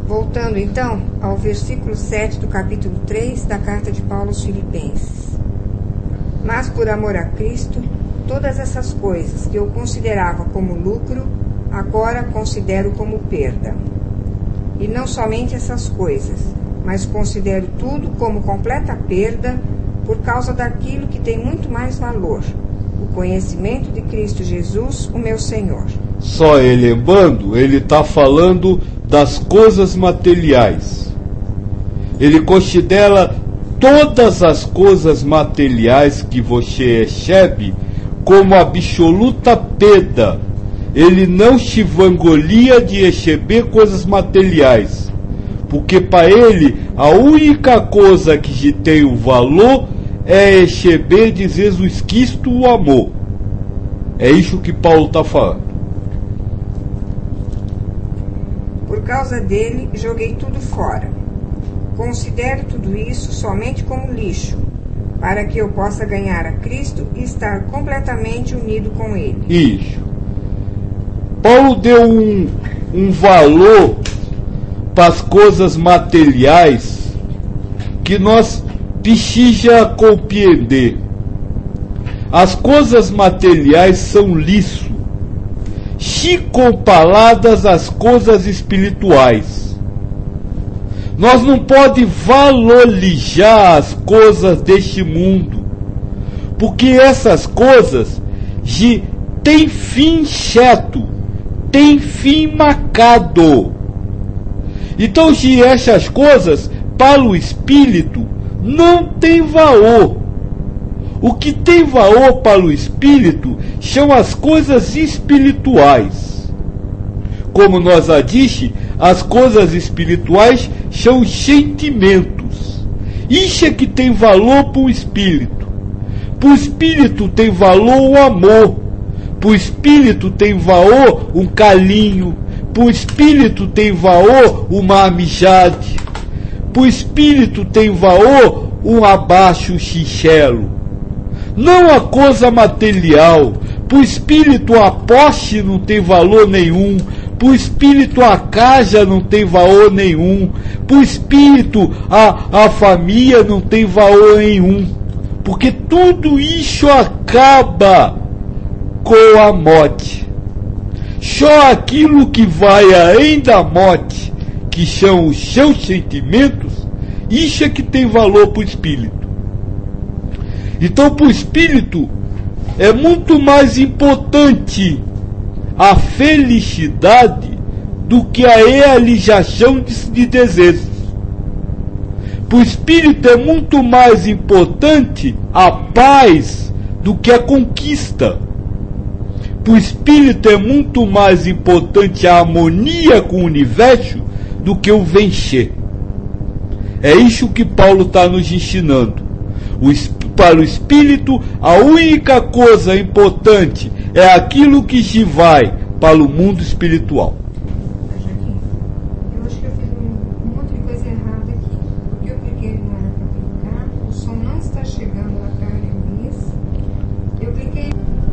Voltando então ao versículo 7 do capítulo 3 da carta de Paulo aos Filipenses. Mas por amor a Cristo, todas essas coisas que eu considerava como lucro, agora considero como perda. E não somente essas coisas, mas considero tudo como completa perda por causa daquilo que tem muito mais valor, o conhecimento de Cristo Jesus, o meu Senhor. Só lembrando, ele está falando das coisas materiais. Ele considera todas as coisas materiais que você recebe como absoluta perda. Ele não se vangoria de receber coisas materiais, porque para ele a única coisa que tem o valor é receber de Jesus Cristo o amor. É isso que Paulo está falando. Por causa dele, joguei tudo fora. Considero tudo isso somente como lixo, para que eu possa ganhar a Cristo e estar completamente unido com Ele. Isso. Paulo deu um valor para as coisas materiais que nós precisamos compreender. As coisas materiais são lixo, se comparadas às coisas espirituais. Nós não podemos valorizar as coisas deste mundo, porque essas coisas têm fim certo, têm fim marcado. Então, se essas coisas para o espírito não tem valor. O que tem valor para o espírito são as coisas espirituais. Como nós já disse, as coisas espirituais são os sentimentos. Isso é que tem valor para o espírito. Para o espírito tem valor o amor. Para o espírito tem valor um carinho. Para o espírito tem valor uma amizade. Para o espírito tem valor um abaixo sincero. Não a coisa material. Para o espírito a posse não tem valor nenhum. Para o espírito a casa não tem valor nenhum. Para o espírito a família não tem valor nenhum. Porque tudo isso acaba com a morte. Só aquilo que vai além da morte, que são os seus sentimentos, isso é que tem valor para o espírito. Então, para o espírito, é muito mais importante a felicidade do que a realização de desejos. Para o espírito é muito mais importante a paz do que a conquista. Para o espírito é muito mais importante a harmonia com o universo do que o vencer. É isso que Paulo está nos ensinando. Para o espírito, a única coisa importante é aquilo que se vai para o mundo espiritual. Eu acho que eu fiz um monte de coisa errada aqui. Porque eu cliquei não era para clicar, o som não está chegando na câmera. Eu cliquei.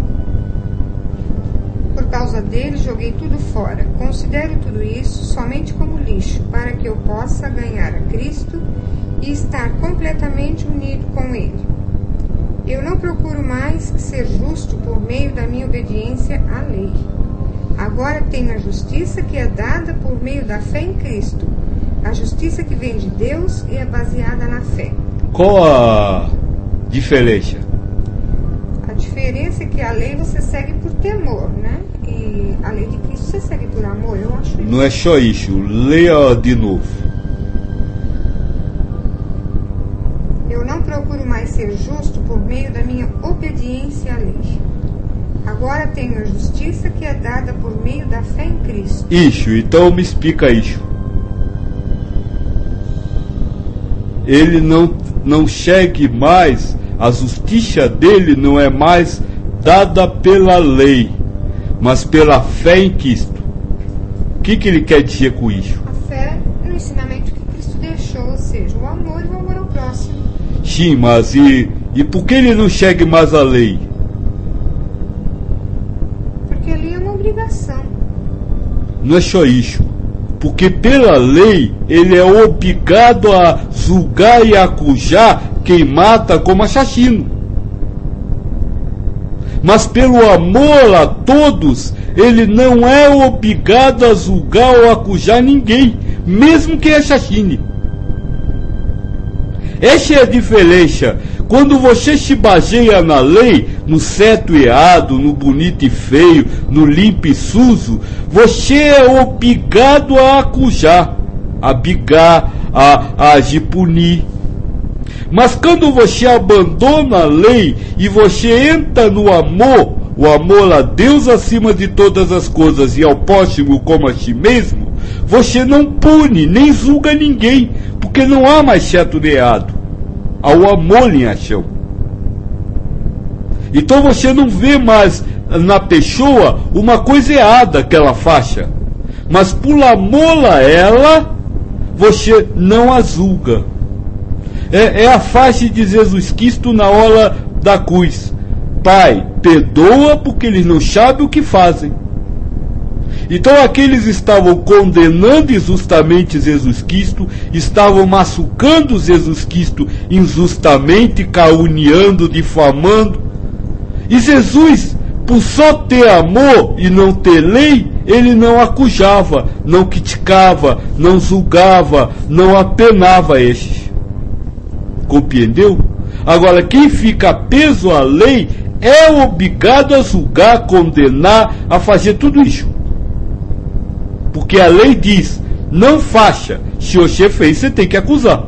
Por causa dele, joguei tudo fora. Considero tudo isso somente como lixo, para que eu possa ganhar a Cristo e estar completamente unido com Ele. Eu não procuro mais ser justo por meio da minha obediência à lei. Agora tenho a justiça que é dada por meio da fé em Cristo. A justiça que vem de Deus e é baseada na fé. Qual a diferença? A diferença é que a lei você segue por temor, né? E a lei de Cristo você segue por amor, eu acho isso. Não é só isso. Leia de novo. Eu não procuro mais ser justo por meio da minha obediência à lei. Agora tenho a justiça que é dada por meio da fé em Cristo. Isso, então me explica isso. Ele não segue mais, a justiça dele não é mais dada pela lei, mas pela fé em Cristo. O que ele quer dizer com isso? A fé no ensinamento que Cristo deixou, ou seja, o amor e o amor ao próximo. Sim, mas e por que ele não segue mais a lei? Porque a lei é uma obrigação. Não é só isso. Porque pela lei ele é obrigado a julgar e acujar quem mata como assassino. Mas pelo amor a todos, ele não é obrigado a julgar ou acujar ninguém, mesmo que assassine. Essa é a diferença. Quando você se baseia na lei, no certo e errado, no bonito e feio, no limpo e sujo, você é obrigado a acujar, a brigar, a agir punir. Mas quando você abandona a lei e você entra no amor, o amor a Deus acima de todas as coisas e ao próximo como a si mesmo, você não pune, nem julga ninguém, porque não há mais certo nem errado. Há o amor em ação. Então você não vê mais na pessoa uma coisa errada que ela faça, mas por amor a ela, você não a julga. É a face de Jesus Cristo na hora da cruz. Pai, perdoa porque eles não sabem o que fazem. Então aqueles estavam condenando injustamente Jesus Cristo, estavam machucando Jesus Cristo injustamente, caluniando, difamando. E Jesus, por só ter amor e não ter lei, ele não acusava, não criticava, não julgava, não apenava estes. Compreendeu? Agora, quem fica preso à lei é obrigado a julgar, condenar, a fazer tudo isso. Porque a lei diz, não faça. Se você fez, você tem que acusar.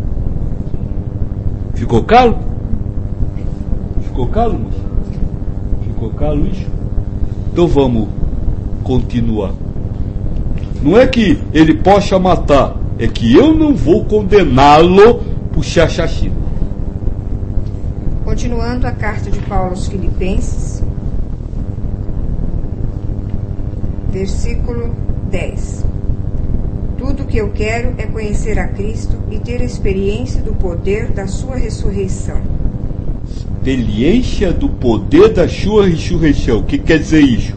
Ficou claro? Ficou claro, moço? Ficou claro isso? Então vamos continuar. Não é que ele possa matar, é que eu não vou condená-lo por ser assassino. Continuando a carta de Paulo aos Filipenses, versículo 10. Tudo o que eu quero é conhecer a Cristo e ter experiência do poder da sua ressurreição. Experiência do poder da sua ressurreição. O que quer dizer isso?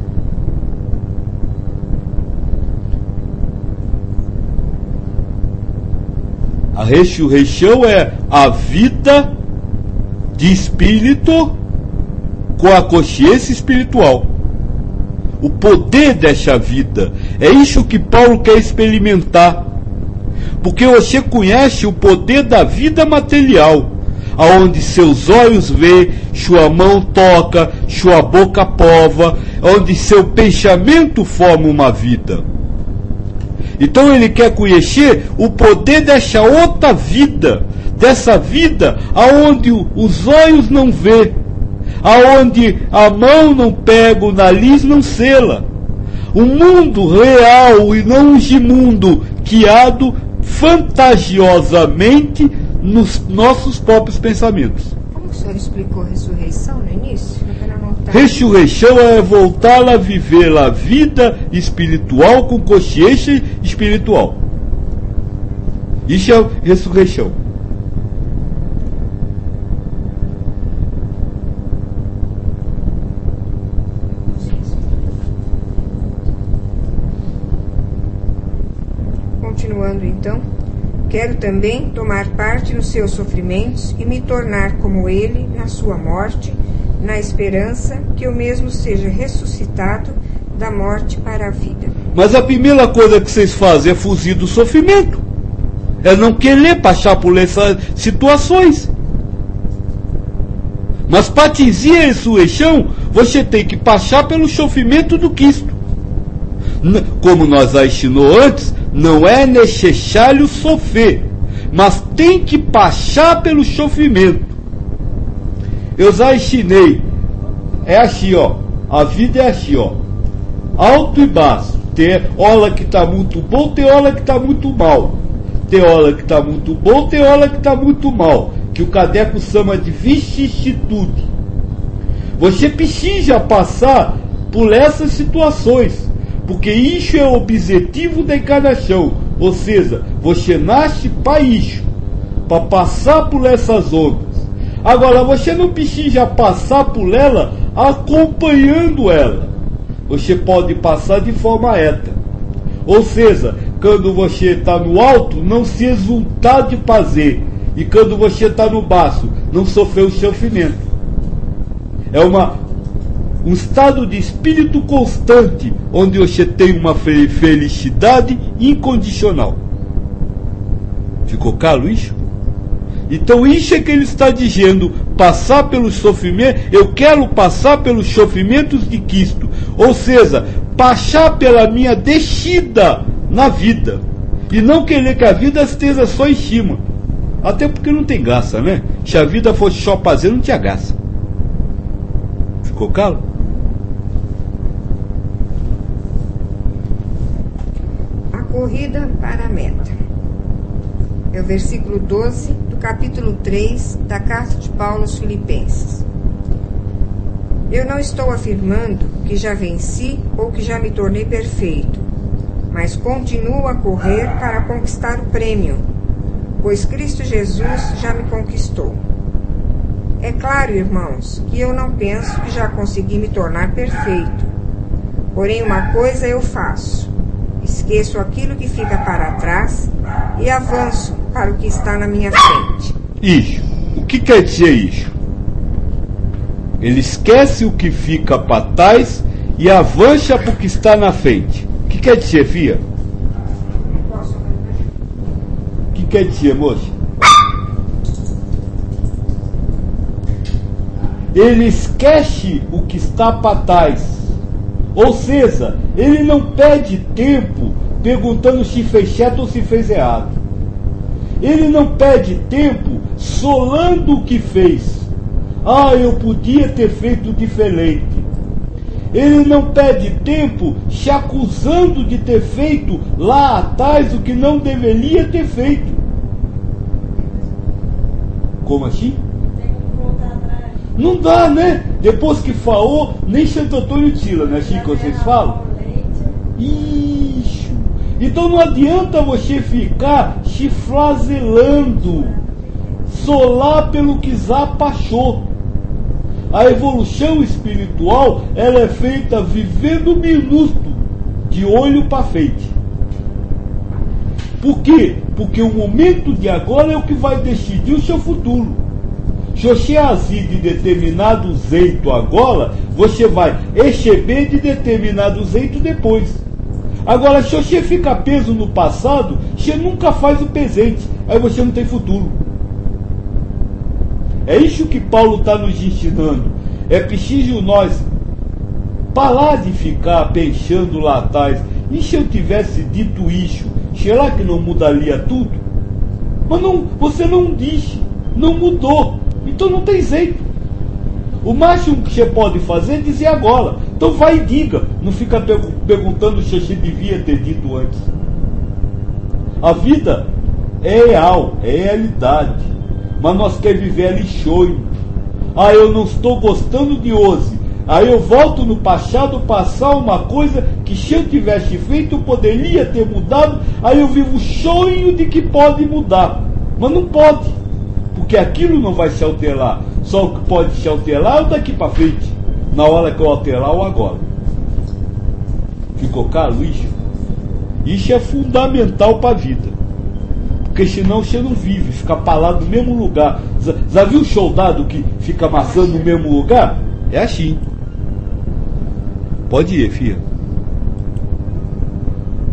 A ressurreição é a vida de espírito com a consciência espiritual. O poder dessa vida. É isso que Paulo quer experimentar. Porque você conhece o poder da vida material, aonde seus olhos vê, sua mão toca, sua boca prova, onde seu pensamento forma uma vida. Então ele quer conhecer o poder dessa outra vida, dessa vida aonde os olhos não vê, aonde a mão não pega, o nariz não sela. O mundo real e não o mundo criado fantasiosamente nos nossos próprios pensamentos. Como o senhor explicou a ressurreição no início? Ressurreição é voltar a viver a vida espiritual com consciência espiritual. Isso é ressurreição. Continuando então, quero também tomar parte nos seus sofrimentos e me tornar como ele na sua morte, na esperança que eu mesmo seja ressuscitado da morte para a vida. Mas a primeira coisa que vocês fazem é fugir do sofrimento. É não querer passar por essas situações. Mas para atingir a ressurreição, você tem que passar pelo sofrimento do Cristo. Como nós já ensinou antes, não é necessário sofrer, mas tem que passar pelo sofrimento. Eu já ensinei, é assim, ó, a vida é assim, ó, alto e baixo. Tem hora que está muito bom, tem hora que está muito mal. Tem hora que está muito bom, tem hora que está muito mal. Que o Kardec chama de vicissitude. Você precisa passar por essas situações, porque isso é o objetivo da encarnação. Ou seja, você nasce para isso, para passar por essas ondas. Agora, você não precisa passar por ela acompanhando ela. Você pode passar de forma reta. Ou seja, quando você está no alto, não se exultar de fazer. E quando você está no baixo, não sofrer o sofrimento. É um estado de espírito constante, onde você tem uma felicidade incondicional. Ficou claro isso? Então isso é que ele está dizendo, passar pelos sofrimentos, eu quero passar pelos sofrimentos de Cristo. Ou seja, passar pela minha descida na vida. E não querer que a vida esteja só em cima. Até porque não tem graça, né? Se a vida fosse só fazer, não tinha graça. Ficou claro? A corrida para a meta. É o versículo 12 do capítulo 3 da carta de Paulo aos Filipenses. Eu não estou afirmando que já venci ou que já me tornei perfeito, mas continuo a correr para conquistar o prêmio, pois Cristo Jesus já me conquistou. É claro, irmãos, que eu não penso que já consegui me tornar perfeito. Porém, uma coisa eu faço: esqueço aquilo que fica para trás e avanço para o que está na minha frente. Isso. O que quer dizer isso? Ele esquece o que fica para trás e avança para o que está na frente. O que quer dizer, filha? O que quer dizer, moça? Ele esquece o que está para trás. Ou seja, ele não perde tempo perguntando se fez certo ou se fez errado. Ele não perde tempo solando o que fez. Ah, eu podia ter feito diferente. Ele não perde tempo se acusando de ter feito lá atrás o que não deveria ter feito. Como assim? Não dá, né? Depois que falou, nem Santo Antônio tira, né, Chico? Vocês falam? Isso. Então não adianta você ficar se flagelando, solar pelo que já passou. A evolução espiritual, ela é feita vivendo o minuto, de olho para frente. Por quê? Porque o momento de agora é o que vai decidir o seu futuro. Se você agir de determinado jeito agora, você vai receber de determinado jeito depois. Agora, se você fica preso no passado, você nunca faz o presente, aí você não tem futuro. É isso que Paulo está nos ensinando. É preciso nós parar de ficar pensando lá atrás. E se eu tivesse dito isso, será que não mudaria tudo? Mas não, você não disse, não mudou. Então não tem jeito. O máximo que você pode fazer é dizer agora. Então vai e diga. Não fica perguntando se você devia ter dito antes. A vida é real, é realidade. Mas nós queremos viver ali sonho. Ah, eu não estou gostando de hoje. Aí eu volto no passado passar uma coisa que se eu tivesse feito eu poderia ter mudado. Aí eu vivo o sonho de que pode mudar. Mas não pode. Porque aquilo não vai se alterar. Só o que pode se alterar é o daqui para frente. Na hora que eu alterar ou agora. Ficou claro isso? Isso é fundamental para a vida. Porque senão você não vive, fica parado no mesmo lugar. Já viu o soldado que fica amassando no mesmo lugar? É assim. Pode ir, filha.